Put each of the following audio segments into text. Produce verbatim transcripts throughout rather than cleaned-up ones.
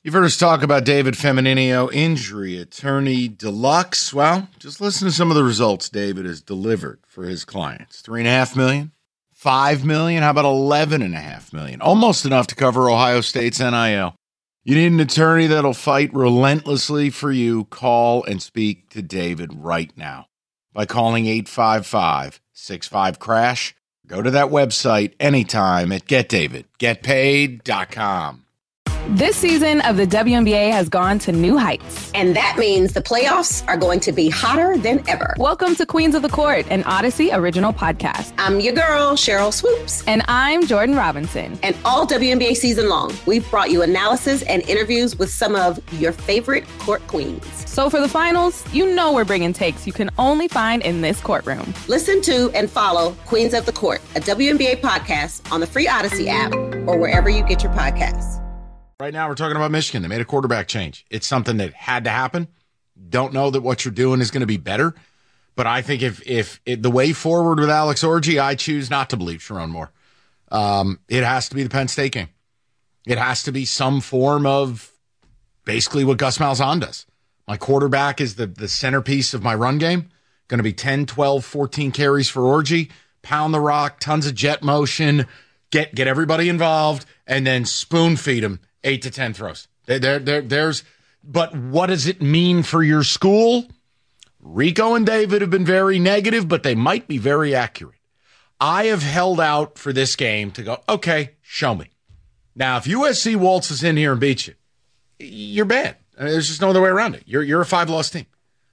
You've heard us talk about David Femininio, injury attorney deluxe. Well, just listen to some of the results David has delivered for his clients. Three and a half million, five million, how about eleven and a half million? Almost enough to cover Ohio State's N I L. You need an attorney that'll fight relentlessly for you. Call and speak to David right now by calling eight five five, six five, crash. Go to that website anytime at get david get paid dot com. This season of the W N B A has gone to new heights. And that means the playoffs are going to be hotter than ever. Welcome to Queens of the Court, an Odyssey original podcast. I'm your girl, Cheryl Swoops. And I'm Jordan Robinson. And all W N B A season long, we've brought you analysis and interviews with some of your favorite court queens. So for the finals, you know we're bringing takes you can only find in this courtroom. Listen to and follow Queens of the Court, a W N B A podcast on the free Odyssey app or wherever you get your podcasts. Right now, we're talking about Michigan. They made a quarterback change. It's something that had to happen. Don't know that what you're doing is going to be better, but I think if if it, the way forward with Alex Orji, I choose not to believe Sharon Moore. Um, it has to be the Penn State game. It has to be some form of basically what Gus Malzahn does. My quarterback is the, the centerpiece of my run game. Going to be ten, twelve, fourteen carries for Orji, pound the rock, tons of jet motion, get get everybody involved, and then spoon feed them. Eight to ten throws. There, there, there, there's, but what does it mean for your school? Rico and David have been very negative, but they might be very accurate. I have held out for this game to go, okay, show me. Now, if U S C waltzes in here and beats you, you're bad. I mean, there's just no other way around it. You're, you're a five-loss team.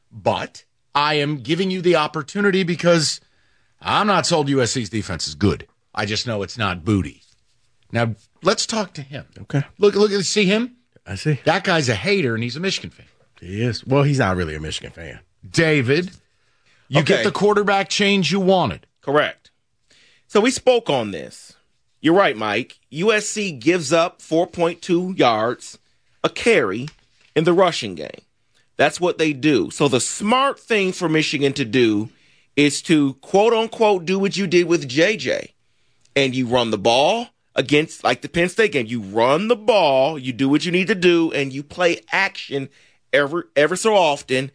But I am giving you the opportunity because I'm not sold U S C's defense is good. I just know it's not booty. Now, let's talk to him. Okay. Look, look, see him? I see. That guy's a hater, and he's a Michigan fan. He is. Well, he's not really a Michigan fan. David, you okay. get the quarterback change you wanted. Correct. So we spoke on this. You're right, Mike. U S C gives up four point two yards a carry in the rushing game. That's what they do. So the smart thing for Michigan to do is to, quote-unquote, do what you did with J J. And you run the ball. Against, like the Penn State game, you run the ball, you do what you need to do, and you play action ever, ever so often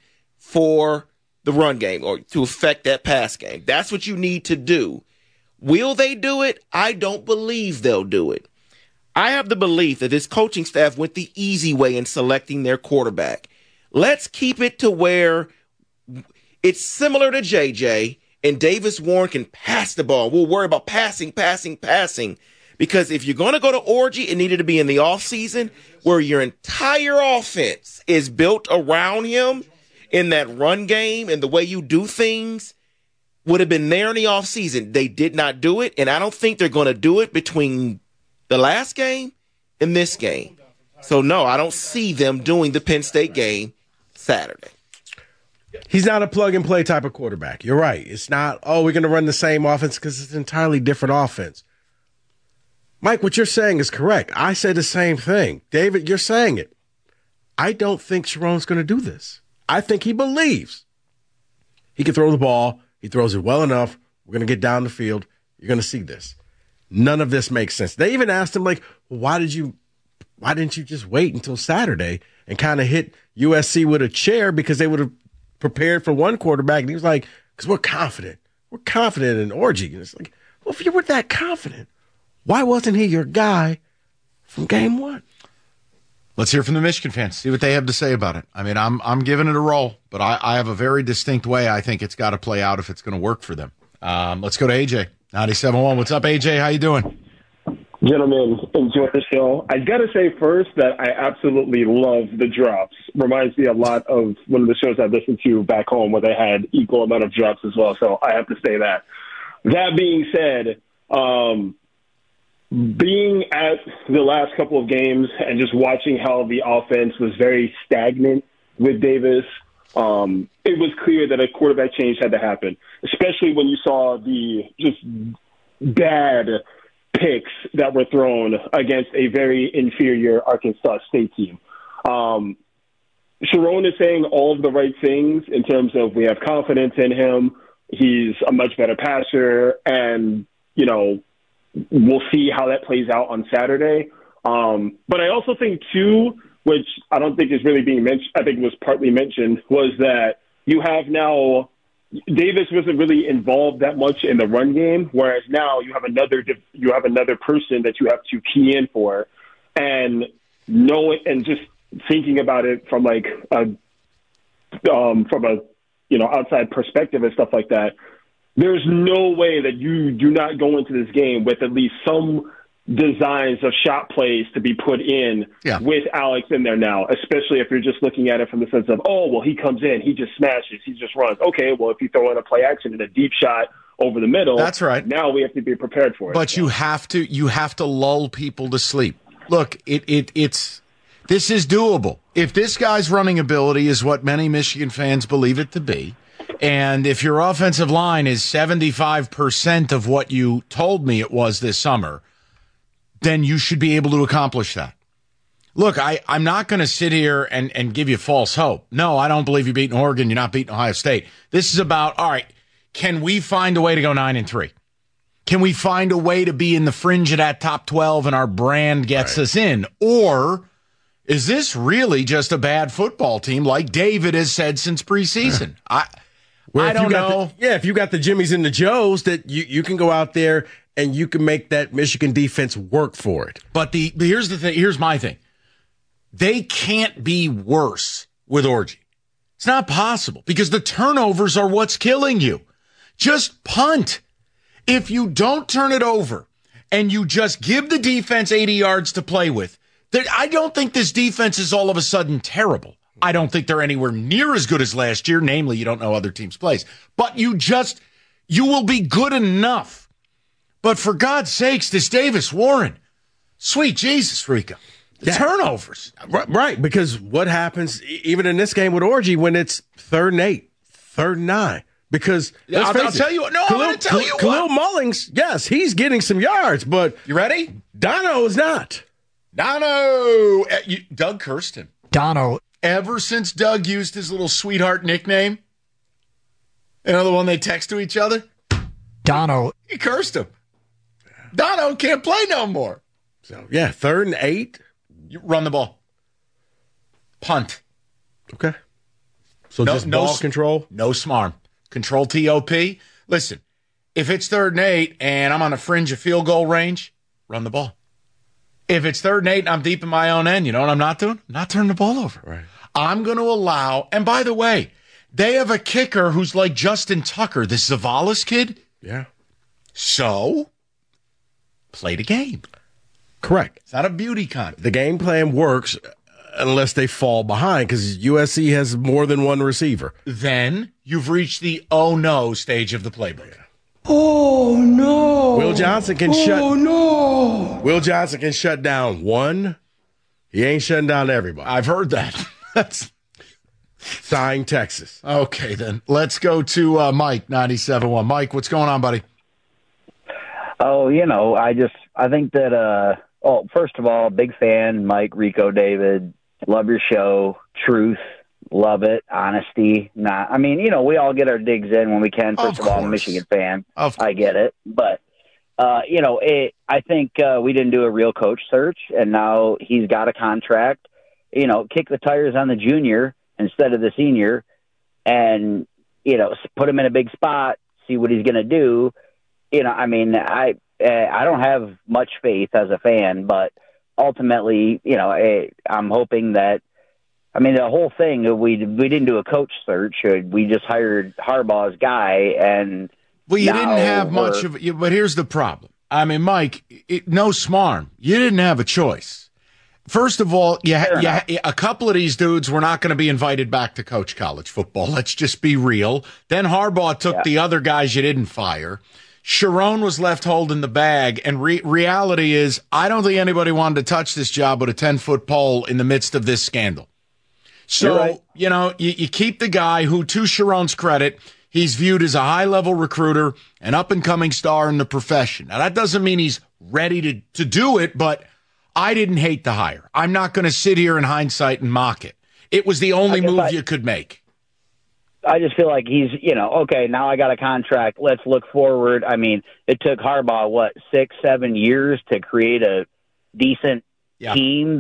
for the run game or to affect that pass game. That's what you need to do. Will they do it? I don't believe they'll do it. I have the belief that this coaching staff went the easy way in selecting their quarterback. Let's keep it to where it's similar to J J, and Davis Warren can pass the ball. We'll worry about passing, passing, passing. Because if you're going to go to Orji, it needed to be in the offseason where your entire offense is built around him in that run game and the way you do things would have been there in the offseason. They did not do it, and I don't think they're going to do it between the last game and this game. So, no, I don't see them doing the Penn State game Saturday. He's not a plug-and-play type of quarterback. You're right. It's not, oh, we're going to run the same offense because it's an entirely different offense. Mike, what you're saying is correct. I say the same thing. David, you're saying it. I don't think Sharon's going to do this. I think he believes he can throw the ball. He throws it well enough. We're going to get down the field. You're going to see this. None of this makes sense. They even asked him, like, well, why did you, why didn't you just wait until Saturday and kind of hit U S C with a chair because they would have prepared for one quarterback? And he was like, because we're confident. We're confident in Orji. And it's like, well, if you were that confident, why wasn't he your guy from game one? Let's hear from the Michigan fans. See what they have to say about it. I mean, I'm I'm giving it a roll, but I, I have a very distinct way I think it's got to play out if it's going to work for them. Um, let's go to A J, ninety-seven point one. What's up, A J? How you doing? Gentlemen, enjoy the show. I got to say first that I absolutely love the drops. Reminds me a lot of one of the shows I listened to back home where they had equal amount of drops as well, so I have to say that. That being said, um, being at the last couple of games and just watching how the offense was very stagnant with Davis, um, it was clear that a quarterback change had to happen, especially when you saw the just bad picks that were thrown against a very inferior Arkansas State team. Um, Sharon is saying all of the right things in terms of we have confidence in him. He's a much better passer, and, you know, we'll see how that plays out on Saturday. Um, but I also think, too, which I don't think is really being mentioned, I think it was partly mentioned, was that you have now Davis wasn't really involved that much in the run game, whereas now you have another you have another person that you have to key in for, and knowing and just thinking about it from like a um, from a you know outside perspective and stuff like that. There's no way that you do not go into this game with at least some designs of shot plays to be put in yeah. with Alex in there now, especially if you're just looking at it from the sense of, oh, well, he comes in, he just smashes, he just runs. Okay, well, if you throw in a play action and a deep shot over the middle, that's right. Now we have to be prepared for it. But so. you have to you have to lull people to sleep. Look, it it it's this is doable. If this guy's running ability is what many Michigan fans believe it to be, and if your offensive line is seventy-five percent of what you told me it was this summer, then you should be able to accomplish that. Look, I, I'm not going to sit here and, and give you false hope. No, I don't believe you're beating Oregon. You're not beating Ohio State. This is about, all right, can we find a way to go nine and three? Can we find a way to be in the fringe of that top twelve and our brand gets right. us in? Or is this really just a bad football team like David has said since preseason? I Where I if don't you got know. The, yeah, if you got the Jimmies and the Joes, that you, you can go out there and you can make that Michigan defense work for it. But the but here's the thing. Here's my thing. They can't be worse with Orji. It's not possible because the turnovers are what's killing you. Just punt. If you don't turn it over and you just give the defense eighty yards to play with, that I don't think this defense is all of a sudden terrible. I don't think they're anywhere near as good as last year. Namely, you don't know other teams' plays. But you just, you will be good enough. But for God's sakes, this Davis Warren, sweet Jesus, Rico, the yeah. turnovers. Right, because what happens even in this game with Orji when it's third and eight, third and nine? Because let's I'll, I'll tell you what. No, Khalil, I'm going to tell you what. Khalil Mullings, yes, he's getting some yards, but you ready? Dono is not. Dono, uh, you, Doug cursed him. Dono. Ever since Doug used his little sweetheart nickname, another one they text to each other, Dono. He cursed him. Dono can't play no more. So, yeah, third and eight. You run the ball. Punt. Okay. So no, just no, ball control? No smarm. Control T O P. Listen, if it's third and eight and I'm on the fringe of field goal range, run the ball. If it's third and eight and I'm deep in my own end, you know what I'm not doing? I'm not turning the ball over. Right. I'm going to allow, and by the way, they have a kicker who's like Justin Tucker, this Zavalis kid. Yeah. So, play the game. Correct. It's not a beauty contest. The game plan works unless they fall behind because U S C has more than one receiver. Then you've reached the oh no stage of the playbook. Yeah. Oh, no. Will Johnson can oh, shut. Oh, no. Will Johnson can shut down one. He ain't shutting down everybody. I've heard that. That's signed Texas. Okay, then. Let's go to uh, Mike, ninety-seven point one. Mike, what's going on, buddy? Oh, you know, I just, I think that, uh, oh, first of all, big fan, Mike, Rico, David. Love your show. Truth. Love it. Honesty. Not. I mean, you know, we all get our digs in when we can. First of, of all, I'm a Michigan fan. Of I get it. But, uh, you know, it, I think uh, we didn't do a real coach search, and now he's got a contract. You know, kick the tires on the junior instead of the senior and, you know, put him in a big spot, see what he's going to do. You know, I mean, I I don't have much faith as a fan, but ultimately, you know, I, I'm hoping that, I mean, the whole thing, we we didn't do a coach search. We just hired Harbaugh's guy, and well, you didn't have much of it. But here's the problem. I mean, Mike, it, no smarm. You didn't have a choice. First of all, you, you, a couple of these dudes were not going to be invited back to coach college football. Let's just be real. Then Harbaugh took yeah. the other guys you didn't fire. Sharon was left holding the bag, and re- reality is I don't think anybody wanted to touch this job with a ten-foot pole in the midst of this scandal. So, right. you know, you, you keep the guy who, to Sharon's credit, he's viewed as a high-level recruiter, an up-and-coming star in the profession. Now, that doesn't mean he's ready to, to do it, but I didn't hate the hire. I'm not going to sit here in hindsight and mock it. It was the only move I, you could make. I just feel like he's, you know, okay, now I got a contract. Let's look forward. I mean, it took Harbaugh, what, six, seven years to create a decent yeah. team that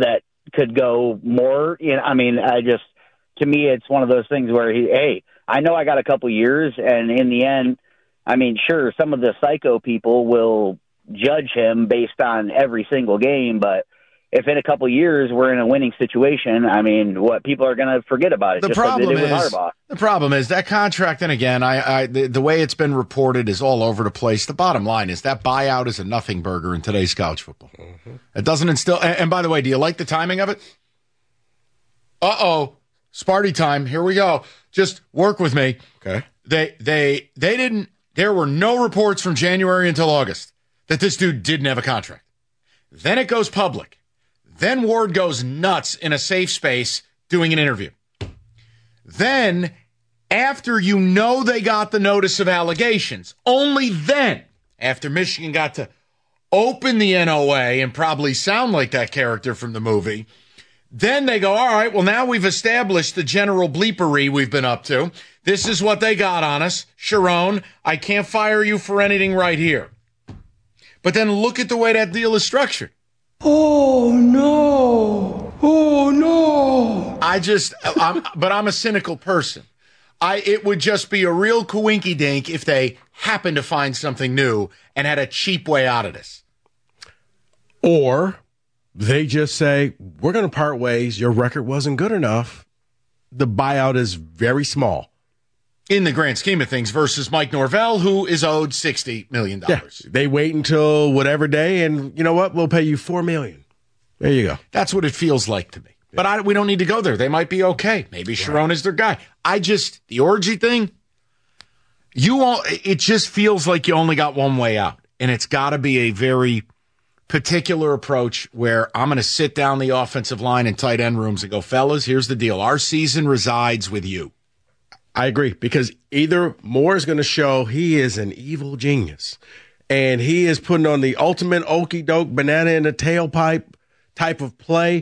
could go more. You know, I mean, I just to me, it's one of those things where he, hey, I know I got a couple years, and in the end, I mean, sure, some of the psycho people will judge him based on every single game, but if in a couple years we're in a winning situation, I mean, what people are going to forget about it. The just problem like they did is with Harbaugh. the problem is that contract. And again, I, I the, the way it's been reported is all over the place. The bottom line is that buyout is a nothing burger in today's college football. Mm-hmm. It doesn't instill. And, and by the way, do you like the timing of it? Uh oh, Sparty time. Here we go. Just work with me. Okay. They they they didn't. There were no reports from January until August that this dude didn't have a contract. Then it goes public. Then Ward goes nuts in a safe space doing an interview. Then, after you know they got the notice of allegations, only then, after Michigan got to open the N O A and probably sound like that character from the movie, then they go, all right, well, now we've established the general bleepery we've been up to. This is what they got on us. Sharon, I can't fire you for anything right here. But then look at the way that deal is structured. Oh, no. Oh, no. I just, I'm, but I'm a cynical person. I It would just be a real coinky-dink if they happened to find something new and had a cheap way out of this. Or they just say, we're going to part ways. Your record wasn't good enough. The buyout is very small. In the grand scheme of things, versus Mike Norvell, who is owed sixty million dollars. Yeah, they wait until whatever day, and you know what? We'll pay you four million dollars. There you go. That's what it feels like to me. Yeah. But I, we don't need to go there. They might be okay. Maybe Sharon right. is their guy. I just, the orgy thing, you all, it just feels like you only got one way out. And it's got to be a very particular approach where I'm going to sit down the offensive line and tight end rooms and go, fellas, here's the deal. Our season resides with you. I agree, because either Moore is going to show he is an evil genius and he is putting on the ultimate okey doke banana in the tailpipe type of play,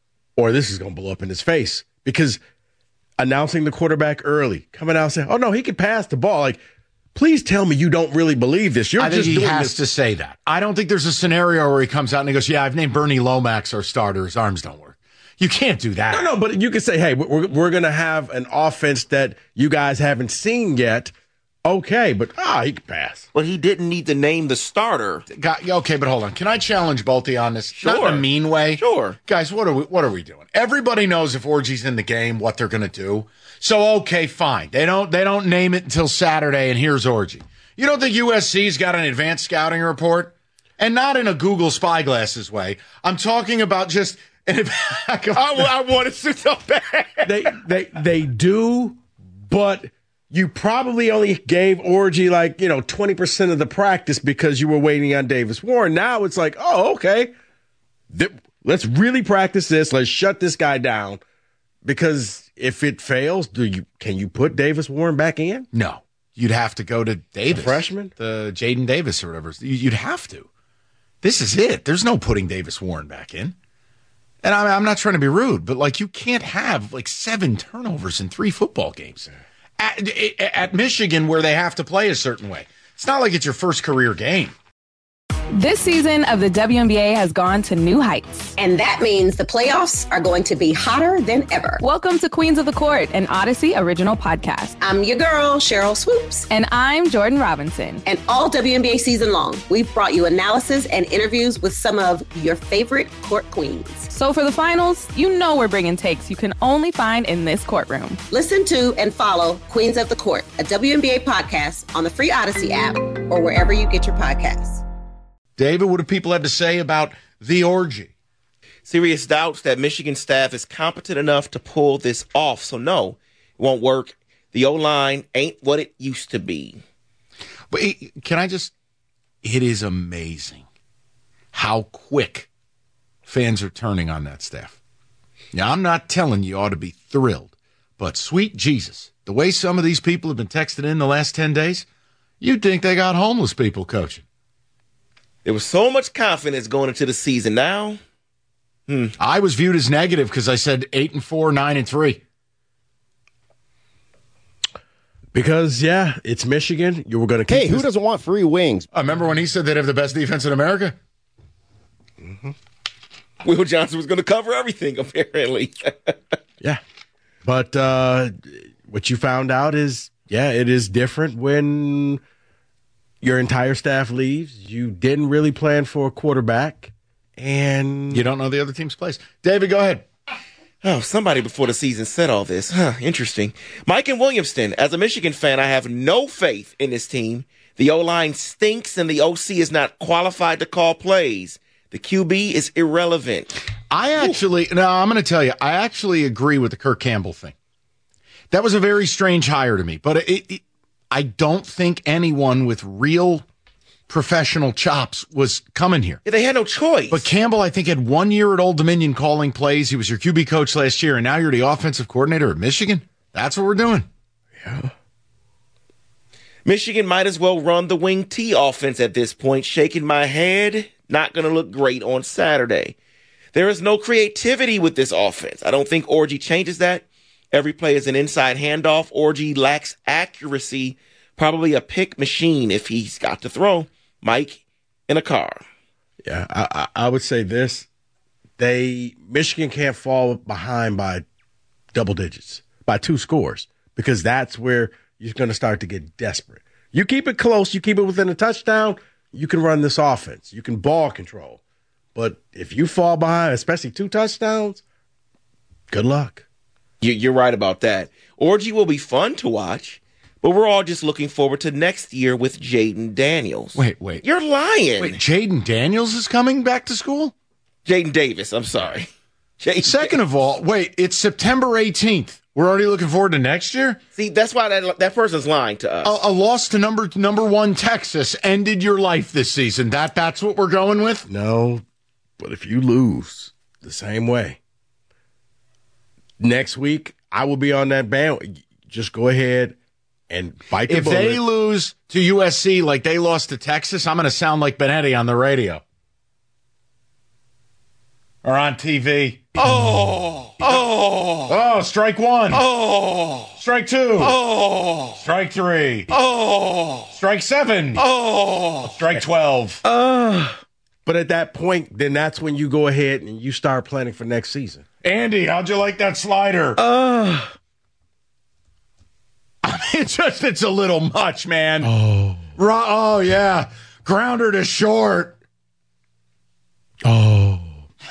or this is going to blow up in his face, because announcing the quarterback early, coming out and saying, oh, no, he can pass the ball. Like, please tell me you don't really believe this. You're I think just he doing has this. to say that. I don't think there's a scenario where he comes out and he goes, yeah, I've named Bernie Lomax our starter. His arms don't work. You can't do that. No, no, but you can say, hey, we're, we're going to have an offense that you guys haven't seen yet. Okay, but ah, he can pass. But he didn't need to name the starter. Got, okay, but hold on. Can I challenge Bolty on this? Sure. Not in a mean way. Sure. Guys, what are we what are we doing? Everybody knows if Orgy's in the game, what they're going to do. So, okay, fine. They don't they don't name it until Saturday, and here's Orgy. You don't think U S C's got an advanced scouting report? And not in a Google Spyglasses way. I'm talking about just... I, I wanted to so bad. They, they, they do, but you probably only gave Orgy like, you know, twenty percent of the practice because you were waiting on Davis Warren. Now it's like, oh, okay. Th- let's really practice this. Let's shut this guy down. Because if it fails, do you can you put Davis Warren back in? No. You'd have to go to Davis. The freshman? The Jaden Davis or whatever. You'd have to. This is it. There's no putting Davis Warren back in. And I'm, I'm not trying to be rude, but like you can't have like seven turnovers in three football games at, at Michigan where they have to play a certain way. It's not like it's your first career game. This season of the W N B A has gone to new heights. And that means the playoffs are going to be hotter than ever. Welcome to Queens of the Court, an Odyssey original podcast. I'm your girl, Cheryl Swoops. And I'm Jordan Robinson. And all W N B A season long, we've brought you analysis and interviews with some of your favorite court queens. So for the finals, you know we're bringing takes you can only find in this courtroom. Listen to and follow Queens of the Court, a W N B A podcast on the free Odyssey app or wherever you get your podcasts. David, what do people have to say about the orgy? Serious doubts that Michigan staff is competent enough to pull this off. So, no, it won't work. The O-line ain't what it used to be. But can I just, it is amazing how quick fans are turning on that staff. Now, I'm not telling you ought to be thrilled, but sweet Jesus, the way some of these people have been texting in the last ten days, you'd think they got homeless people coaching. There was so much confidence going into the season. Now, hmm. I was viewed as negative because I said eight and four, nine and three. Because yeah, it's Michigan. You were going to. Hey, who this- doesn't want free wings? I remember when he said they'd have the best defense in America. Mm-hmm. Will Johnson was going to cover everything, apparently. Yeah. But uh, what you found out is, yeah, it is different when your entire staff leaves. You didn't really plan for a quarterback, and you don't know the other team's plays. David, go ahead. Oh, somebody before the season said all this. Huh, interesting. Mike in Williamston, as a Michigan fan, I have no faith in this team. The O-line stinks, and the O C is not qualified to call plays. The Q B is irrelevant. I actually, no, I'm going to tell you, I actually agree with the Kirk Campbell thing. That was a very strange hire to me, but it, it, I don't think anyone with real professional chops was coming here. Yeah, they had no choice. But Campbell, I think, had one year at Old Dominion calling plays. He was your Q B coach last year, and now you're the offensive coordinator at Michigan. That's what we're doing. Yeah. Michigan might as well run the wing T offense at this point. Shaking my head, not going to look great on Saturday. There is no creativity with this offense. I don't think Orji changes that. Every play is an inside handoff. Orji lacks accuracy, probably a pick machine if he's got to throw. Mike in a car. Yeah, I, I, I would say this. They Michigan can't fall behind by double digits, by two scores, because that's where you're going to start to get desperate. You keep it close, you keep it within a touchdown, you can run this offense. You can ball control. But if you fall behind, especially two touchdowns, good luck. You, you're right about that. Orji will be fun to watch, but we're all just looking forward to next year with Jaden Daniels. Wait, wait. You're lying. Wait, Jaden Daniels is coming back to school? Jaden Davis, I'm sorry. Jaden Second of all, wait, it's September eighteenth. We're already looking forward to next year? See, that's why that that person's lying to us. A, a loss to number number one Texas ended your life this season. That That's what we're going with? No, but if you lose the same way, next week I will be on that band. Just go ahead and bite the if bullet. If they lose to U S C like they lost to Texas, I'm going to sound like Benetti on the radio. Or on T V. Oh, oh, oh, strike one. Oh, strike two. Oh, strike three. Oh, strike seven. Oh, strike twelve. Uh, but at that point, then that's when you go ahead and you start planning for next season. Andy, how'd you like that slider? Uh, I mean, it's just, it's a little much, man. Oh. Ra- oh, yeah. Grounder to short. Oh.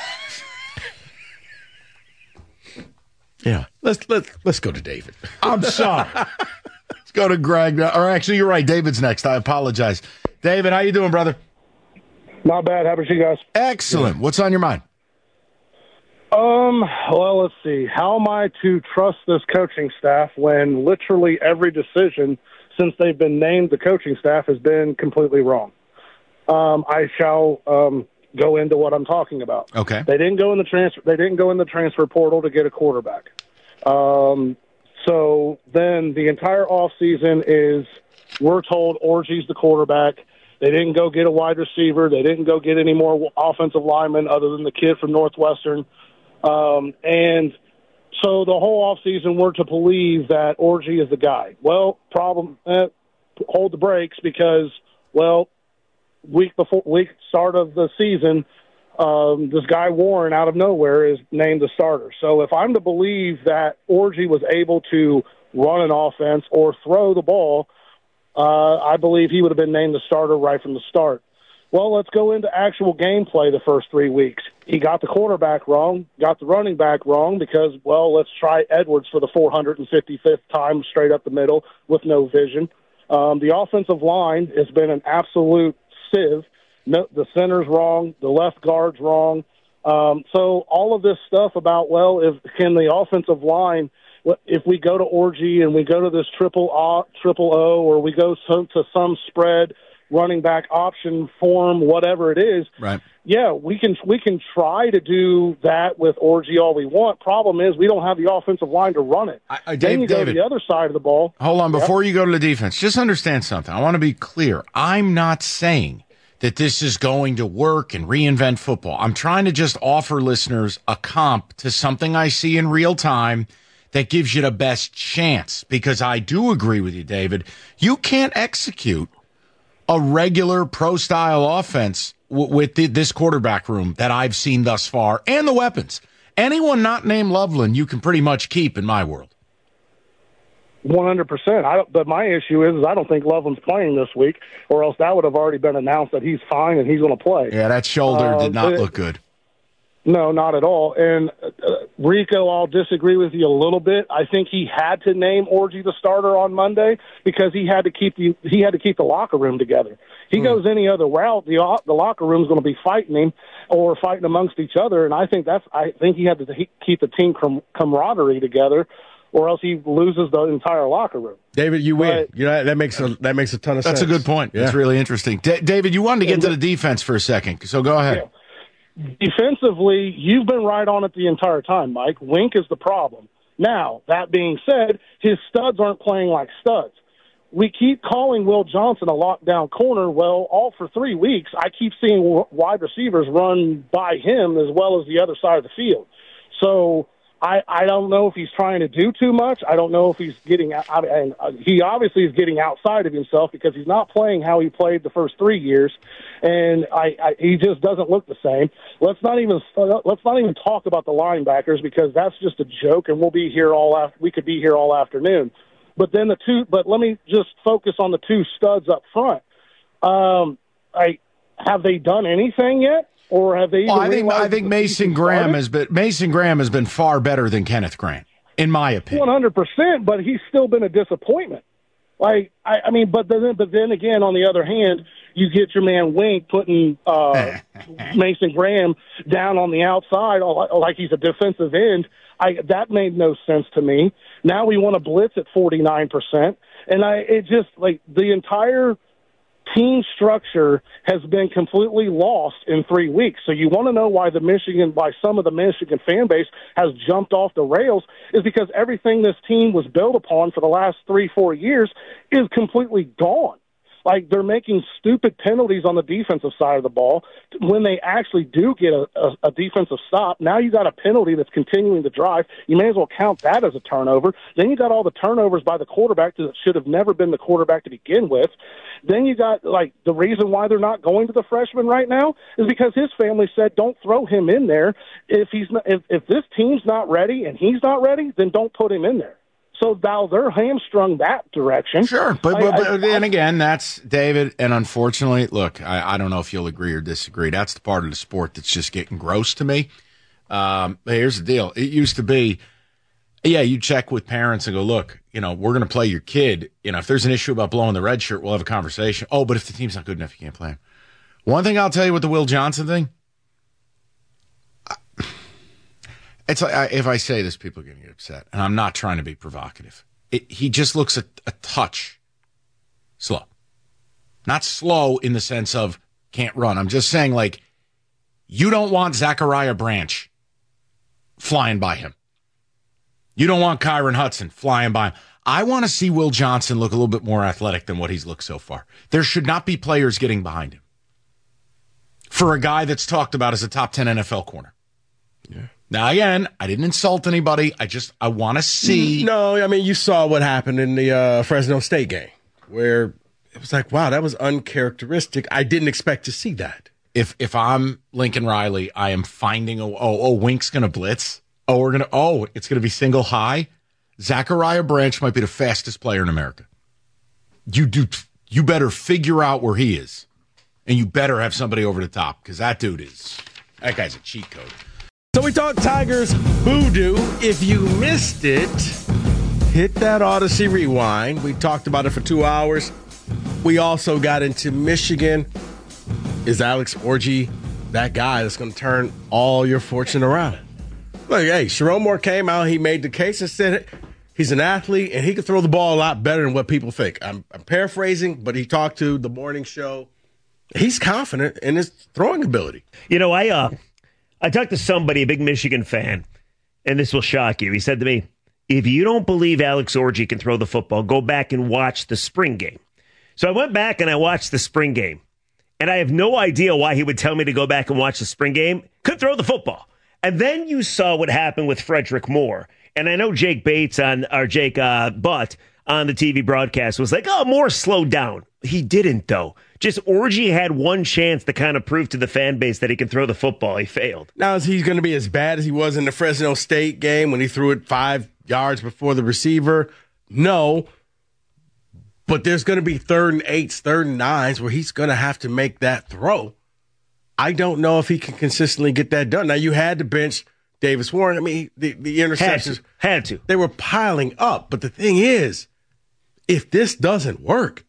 Yeah, let's let's let's go to David. I'm sorry. Let's go to Greg. Or actually, you're right. David's next. I apologize. David, how you doing, brother? Not bad. How about you guys? Excellent. Yeah. What's on your mind? Um. Well, let's see. How am I to trust this coaching staff when literally every decision since they've been named the coaching staff has been completely wrong? Um. I shall um. go into what I'm talking about. Okay. They didn't go in the transfer. They didn't go in the transfer portal to get a quarterback. Um, so then the entire offseason is we're told Orji's the quarterback. They didn't go get a wide receiver. They didn't go get any more offensive linemen other than the kid from Northwestern. Um, and so the whole offseason we're to believe that Orji is the guy. Well, problem, eh, hold the brakes because, well, week before week start of the season, um, this guy Warren out of nowhere is named the starter. So if I'm to believe that Orji was able to run an offense or throw the ball, uh, I believe he would have been named the starter right from the start. Well, let's go into actual gameplay the first three weeks. He got the quarterback wrong, got the running back wrong because, well, let's try Edwards for the four hundred fifty-fifth time straight up the middle with no vision. Um, the offensive line has been an absolute sieve. No, the center's wrong, the left guard's wrong. Um, so all of this stuff about, well, if can the offensive line, if we go to Orji and we go to this triple O, triple O, or we go some, to some spread running back option form, whatever it is, right? Yeah, we can we can try to do that with Orji all we want. Problem is we don't have the offensive line to run it. I, I, then Dave, you go David, to the other side of the ball. Hold on, before yep. you go to the defense, just understand something. I want to be clear. I'm not saying that this is going to work and reinvent football. I'm trying to just offer listeners a comp to something I see in real time that gives you the best chance, because I do agree with you, David. You can't execute a regular pro-style offense w- with the, this quarterback room that I've seen thus far, and the weapons. Anyone not named Loveland, you can pretty much keep in my world. one hundred percent. I don't, but my issue is, is I don't think Loveland's playing this week, or else that would have already been announced that he's fine and he's going to play. Yeah, that shoulder uh, did not it, look good. No, not at all. And uh, Rico, I'll disagree with you a little bit. I think he had to name Orji the starter on Monday because he had to keep the he had to keep the locker room together. He hmm. goes any other route, the the locker room's going to be fighting him or fighting amongst each other. And I think that's I think he had to keep the team com- camaraderie together, or else he loses the entire locker room. David, you win. But, you know, that makes a that makes a ton of that's sense. That's a good point. Yeah. That's really interesting. D- David, you wanted to get to the defense for a second, so go ahead. Yeah. Defensively, you've been right on it the entire time, Mike. Wink is the problem. Now, that being said, his studs aren't playing like studs. We keep calling Will Johnson a lockdown corner. Well, all for three weeks, I keep seeing wide receivers run by him as well as the other side of the field. So I, I don't know if he's trying to do too much. I don't know if he's getting – and he obviously is getting outside of himself because he's not playing how he played the first three years, and I, I, he just doesn't look the same. Let's not even let's not even talk about the linebackers because that's just a joke, and we'll be here all after, we could be here all afternoon. But then the two – but let me just focus on the two studs up front. Um, I have they done anything yet? Or have they? Well, I think I think Mason Graham has been Mason Graham has been far better than Kenneth Grant, in my opinion. One hundred percent, but he's still been a disappointment. Like I, I mean, but then but then again, on the other hand, you get your man Wink putting uh, Mason Graham down on the outside like he's a defensive end. I that made no sense to me. Now we want to blitz at forty-nine percent, and I it just like the entire team structure has been completely lost in three weeks. So you want to know why the Michigan, why some of the Michigan fan base has jumped off the rails is because everything this team was built upon for the last three, four years is completely gone. Like they're making stupid penalties on the defensive side of the ball when they actually do get a, a, a defensive stop. Now you got a penalty that's continuing to drive. You may as well count that as a turnover. Then you got all the turnovers by the quarterback that should have never been the quarterback to begin with. Then you got like the reason why they're not going to the freshman right now is because his family said don't throw him in there if he's not, if, if this team's not ready and he's not ready, then don't put him in there. So now they're hamstrung that direction. Sure, but, I, but, but I, and again, that's David. And unfortunately, look, I, I don't know if you'll agree or disagree. That's the part of the sport that's just getting gross to me. Um, but here's the deal: it used to be, yeah, you check with parents and go, look, you know, we're going to play your kid. You know, if there's an issue about blowing the red shirt, we'll have a conversation. Oh, but if the team's not good enough, you can't play him. One thing I'll tell you with the Will Johnson thing. It's like I, if I say this, people are going to get upset, and I'm not trying to be provocative. It, he just looks a, a touch slow. Not slow in the sense of can't run. I'm just saying, like, you don't want Zachariah Branch flying by him. You don't want Kyron Hudson flying by him. I want to see Will Johnson look a little bit more athletic than what he's looked so far. There should not be players getting behind him for a guy that's talked about as a top ten N F L corner. Yeah. Now, again, I didn't insult anybody. I just, I want to see. No, I mean, you saw what happened in the uh, Fresno State game where it was like, wow, that was uncharacteristic. I didn't expect to see that. If if I'm Lincoln Riley, I am finding, a, oh, oh, Wink's going to blitz. Oh, we're going to, oh, it's going to be single high. Zachariah Branch might be the fastest player in America. You do, you better figure out where he is. And you better have somebody over the top because that dude is, that guy's a cheat code. So we talked Tigers voodoo. If you missed it, hit that Odyssey rewind. We talked about it for two hours. We also got into Michigan. Is Alex Orji that guy that's going to turn all your fortune around? Look, hey, Sherrone Moore came out. He made the case and said he's an athlete and he can throw the ball a lot better than what people think. I'm, I'm paraphrasing, but he talked to the morning show. He's confident in his throwing ability. You know, I uh. I talked to somebody, a big Michigan fan, and this will shock you. He said to me, if you don't believe Alex Orji can throw the football, go back and watch the spring game. So I went back and I watched the spring game, and I have no idea why he would tell me to go back and watch the spring game. Could throw the football. And then you saw what happened with Frederick Moore. And I know Jake Bates on, or Jake uh, Butt on the T V broadcast was like, oh, Moore slowed down. He didn't, though. Just Orji had one chance to kind of prove to the fan base that he can throw the football. He failed. Now, is he going to be as bad as he was in the Fresno State game when he threw it five yards before the receiver? No. But there's going to be third and eights, third and nines where he's going to have to make that throw. I don't know if he can consistently get that done. Now, you had to bench Davis Warren. I mean, the, the interceptions. Had to. Had to. They were piling up. But the thing is, if this doesn't work,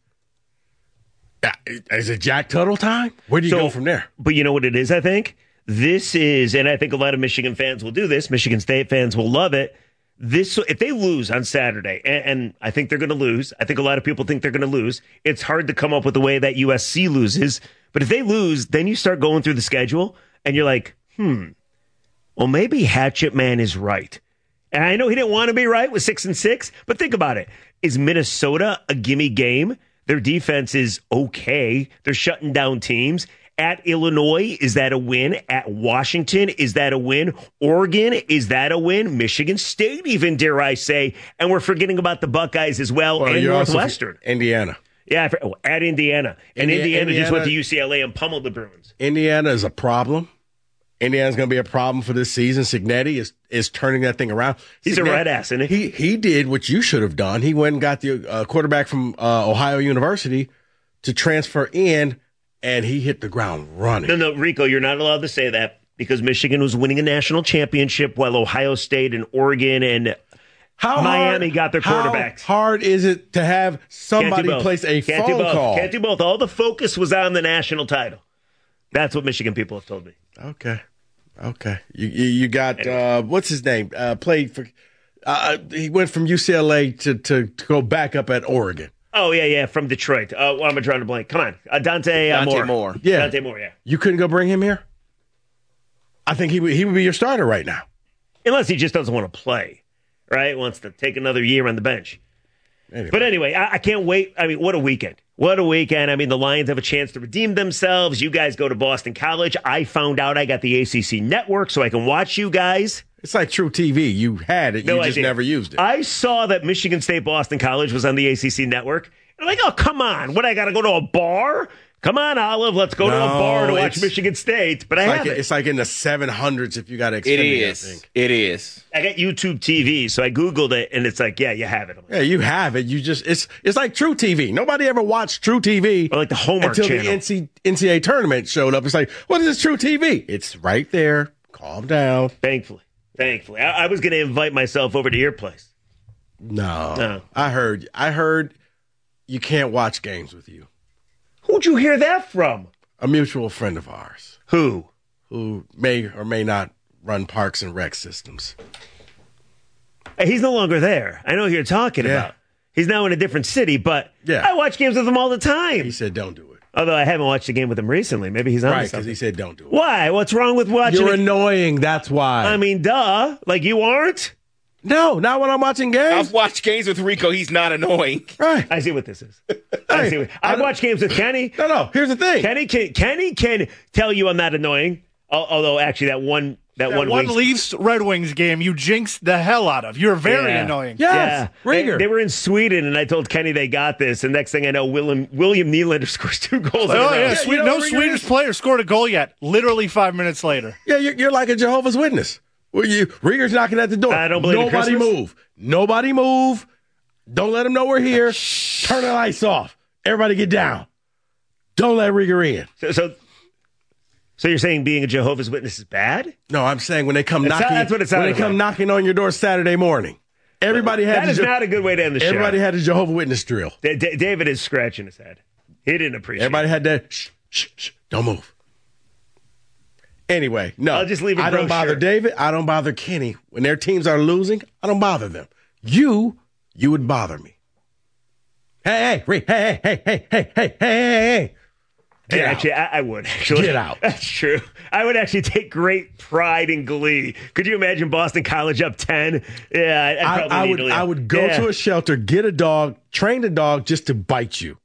is it Jack Tuttle time? Where do you so, go from there? But you know what it is, I think? This is, and I think a lot of Michigan fans will do this. Michigan State fans will love it. This, if they lose on Saturday, and, and I think they're going to lose, I think a lot of people think they're going to lose. It's hard to come up with a way that U S C loses. But if they lose, then you start going through the schedule, and you're like, hmm, well, maybe Hatchet Man is right. And I know he didn't want to be right with six and six, but think about it. Is Minnesota a gimme game? Their defense is okay. They're shutting down teams. At Illinois, is that a win? At Washington, is that a win? Oregon, is that a win? Michigan State, even, dare I say. And we're forgetting about the Buckeyes as well, well and Northwestern. Indiana. Yeah, oh, at Indiana. And Indiana, Indiana, Indiana just went to U C L A and pummeled the Bruins. Indiana is a problem. Indiana's going to be a problem for this season. Cignetti is is turning that thing around. He's Cignetti, a red ass, isn't he? He he did what you should have done. He went and got the uh, quarterback from uh, Ohio University to transfer in, and he hit the ground running. No, no, Rico, you're not allowed to say that because Michigan was winning a national championship while Ohio State and Oregon and how Miami hard, got their quarterbacks. How hard is it to have somebody place a Can't phone do both. call? Can't do both. All the focus was on the national title. That's what Michigan people have told me. Okay. Okay, you you, you got uh, what's his name? Uh, played for. Uh, he went from U C L A to, to to go back up at Oregon. Oh yeah, yeah, from Detroit. Uh, well, I'm drawing a blank. Come on, uh, Dante, uh, Dante Moore. Moore. Yeah, Dante Moore. Yeah. You couldn't go bring him here. I think he would he would be your starter right now, unless he just doesn't want to play. Right, wants to take another year on the bench. Anyway. But anyway, I, I can't wait. I mean, what a weekend. What a weekend. I mean, the Lions have a chance to redeem themselves. You guys go to Boston College. I found out I got the A C C network so I can watch you guys. It's like True T V. You had it. You no, just never used it. I saw that Michigan State Boston College was on the A C C network. And I'm like, oh, come on. What, I got to go to a bar? Come on, Olive. Let's go no, to a bar to watch Michigan State. But I like, haven't. It's like in the seven hundreds if you got Xfinity, It is. I think. It is. I got YouTube T V, so I Googled it, and it's like, yeah, you have it. Like, yeah, you have it. You just it's it's like True T V. Nobody ever watched True T V. Or like the Hallmark until channel. the N C, N C A A tournament showed up. It's like, what is this True T V? It's right there. Calm down. Thankfully. Thankfully. I, I was going to invite myself over to your place. No. No. I heard I heard you can't watch games with you. Who'd you hear that from? A mutual friend of ours. Who? Who may or may not run Parks and Rec systems. He's no longer there. I know who you're talking Yeah. about. He's now in a different city, but Yeah. I watch games with him all the time. He said don't do it. Although I haven't watched a game with him recently. Maybe he's on Right, because something. he said don't do it. Why? What's wrong with watching? You're a- annoying, that's why. I mean, duh. Like you aren't? No, not when I'm watching games. I've watched games with Rico. He's not annoying. Right. I see what this is. I see. What, I I've don't- watched games with Kenny. No, no, here's the thing. Kenny can Kenny can tell you I'm not annoying. Al- Although actually that one that, That one, one Wings- Leafs Red Wings game you jinxed the hell out of. You're very Yeah. annoying. Yes, Yeah, Rieger. They, they were in Sweden, and I told Kenny they got this. And next thing I know, William William Nylander scores two goals. in a Oh, row. yeah. Yeah, Sweden, you know no Rieger Swedish is- player scored a goal yet. Literally five minutes later. Yeah, you're, you're like a Jehovah's Witness. Well, you, Rieger's knocking at the door. I don't believe in Nobody Christmas. move. Nobody move. Don't let him know we're here. Turn the lights off. Everybody get down. Don't let Rieger in. So, so, so you're saying being a Jehovah's Witness is bad? No, I'm saying when they come That's- knocking, that's what it when sounded they come like. knocking on your door Saturday morning. Everybody had That the is Je- not a good way to end the show. everybody had a Jehovah's Witness drill. D- D- David is scratching his head. He didn't appreciate Everybody it. had that. Shh, shh, shh. Don't move. Anyway, no. I'll just leave a I don't brochure. bother David. I don't bother Kenny. When their teams are losing, I don't bother them. You, you would bother me. Hey, hey, Rick, hey, hey, hey, hey, hey, hey, hey, hey. Get Yeah, out. actually, I, I would actually. Get out. That's true. I would actually take great pride and glee. Could you imagine Boston College up ten? Yeah, I'd I, probably I need would to leave. I would go Yeah. to a shelter, get a dog, train the dog just to bite you.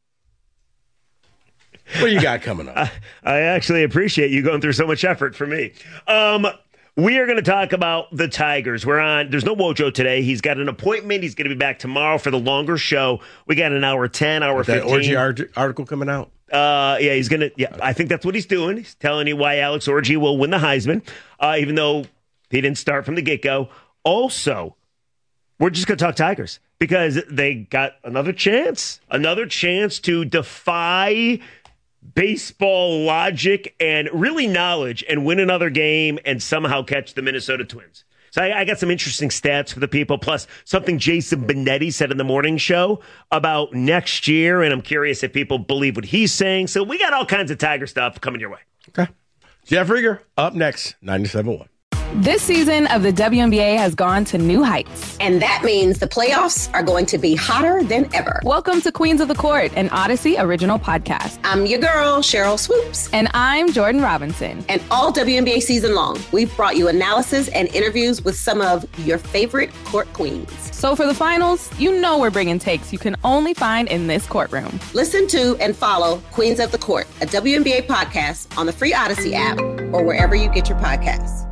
What do you got coming up? I actually appreciate you going through so much effort for me. Um, We are going to talk about the Tigers. We're on, there's no Wojo today. He's got an appointment. He's going to be back tomorrow for the longer show. We got an hour ten, hour Is that fifteen. Orji art- article coming out? Uh, yeah, he's going to, yeah, I think that's what he's doing. He's telling you why Alex Orji will win the Heisman, uh, even though he didn't start from the get-go. Also, we're just going to talk Tigers because they got another chance, another chance to defy baseball logic and really knowledge and win another game and somehow catch the Minnesota Twins. So I, I got some interesting stats for the people, plus something Jason Benetti said in the morning show about next year, and I'm curious if people believe what he's saying. So we got all kinds of Tiger stuff coming your way. Okay. Jeff Rieger, up next, ninety-seven point one. This season of the W N B A has gone to new heights. And that means the playoffs are going to be hotter than ever. Welcome to Queens of the Court, an Odyssey original podcast. I'm your girl, Cheryl Swoops. And I'm Jordan Robinson. And all W N B A season long, we've brought you analysis and interviews with some of your favorite court queens. So for the finals, you know we're bringing takes you can only find in this courtroom. Listen to and follow Queens of the Court, a W N B A podcast on the free Odyssey app or wherever you get your podcasts.